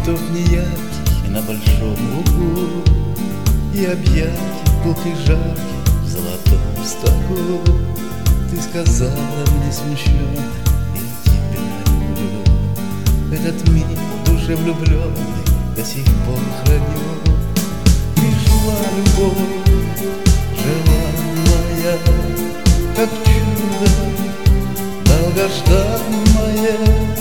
цветов неярких на большом лугу, и объятий пылких жарких в золотом стогу. Ты сказала мне смущенно: я тебя люблю. Этот миг в душе влюбленный до сих пор храню. Пришла любовь желанная, как чудо долгожданное,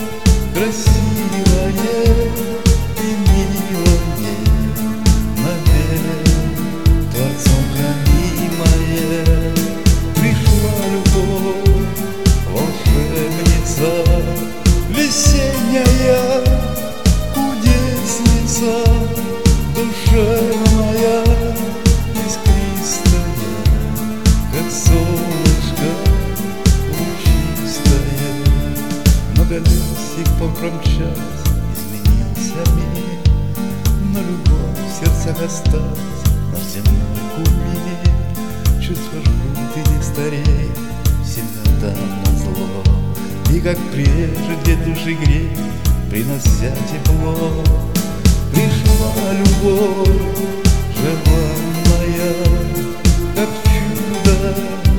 красивое и милое, навек Творцом хранимое. Пришла любовь, волшебница, весенняя кудесница, душевная, искристая, как солнышко лучистое. Много лет с тех пор промчалось, изменился мир, но любовь в сердцах осталась, наш земной кумир. Чувства жгут и не стареют, всегда там назло, и как прежде души греют, принося тепло. Пришла любовь желанная, как чудо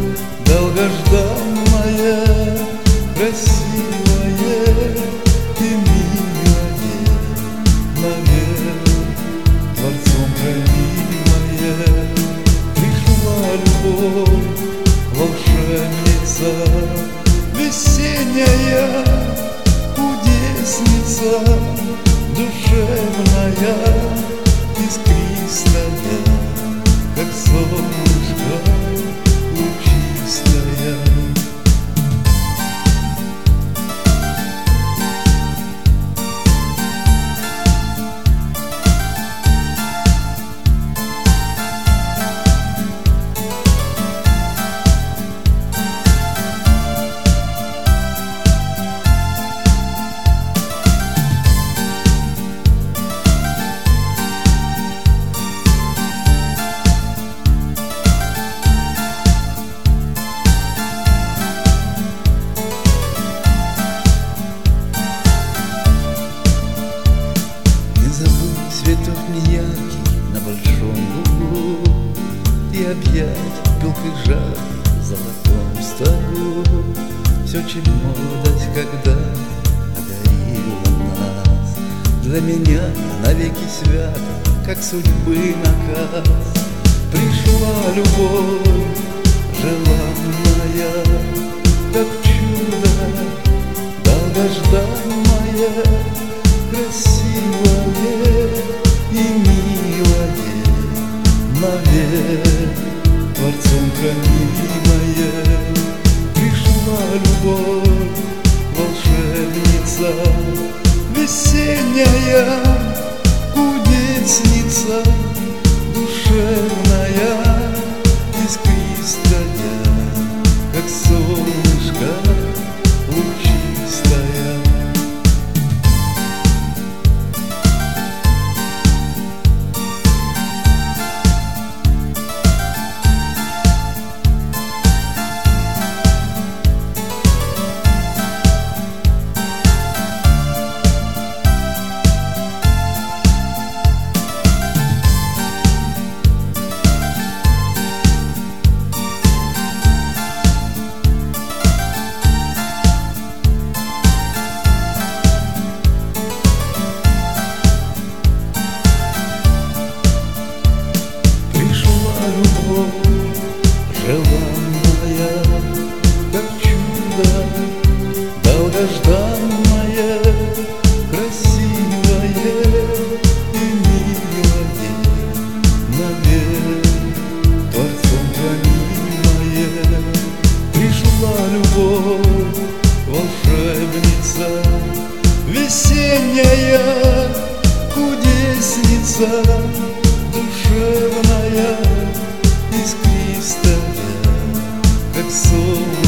долгожданное, красивое и милое, навек Творцом хранимое. Пришла любовь, волшебница, весенняя кудесница, душевная, искристая, как солнышко лучистая. Цветов неярких на большом лугу, и объять пылких жарких в золотом стогу. Все, чем молодость когда одарила нас, для меня навеки свято, как судьбы наказ. Пришла любовь желанная, как чудо долгожданное, красивое и милое, навек Творцом хранимое. Пришла любовь, волшебница, весенняя кудесница, душевная, искристая, как солнышко лучистая. Желанная, как чудо долгожданное, красивое и милое, навек Творцом хранимое. Пришла любовь, волшебница, весенняя кудесница, душевная, искристая, как солнце